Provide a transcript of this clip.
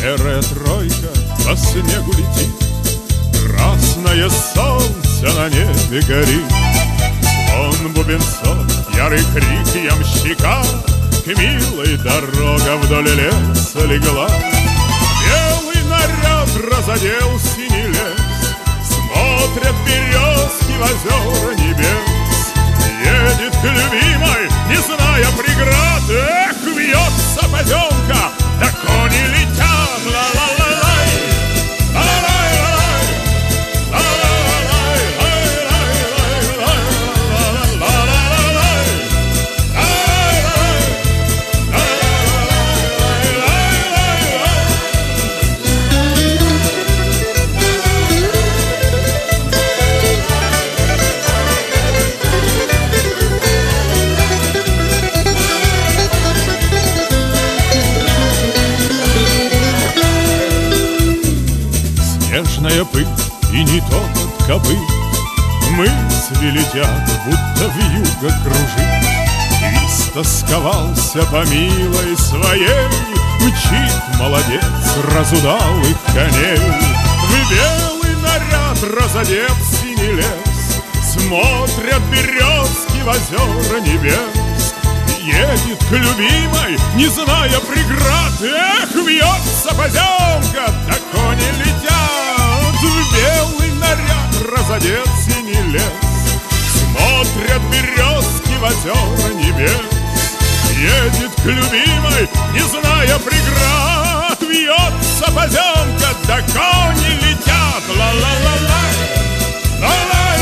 Серая тройка по снегу летит, красное солнце на небе горит. Звон бубенцов, ярый крик ямщика, к милой дорога вдоль леса легла. Белый наряд разодел синий лес, смотрят березки в озера небес. Едет к любимой, не зная преград. Эх, вьется поземка, да кони летят. Ла-ла-ла-лай, ла-ла-лай, ла-ла-лай, ла-ла-лай, снежная пыль и не тот копыт, мысли летят, будто вьюга кружит. И стосковался по милой своей, мчит молодец разудалых коней. В белый наряд разодет синий лес, смотрят березки в озера небес. Едет к любимой, не зная преград. Эх, вьется поземка, да кони летят. В белый наряд разодет синий лес, смотрят березки в озера небес. Едет к любимой, не зная преград. Вьется поземка, да кони летят. Ла-ла-ла-лай, ла-ла.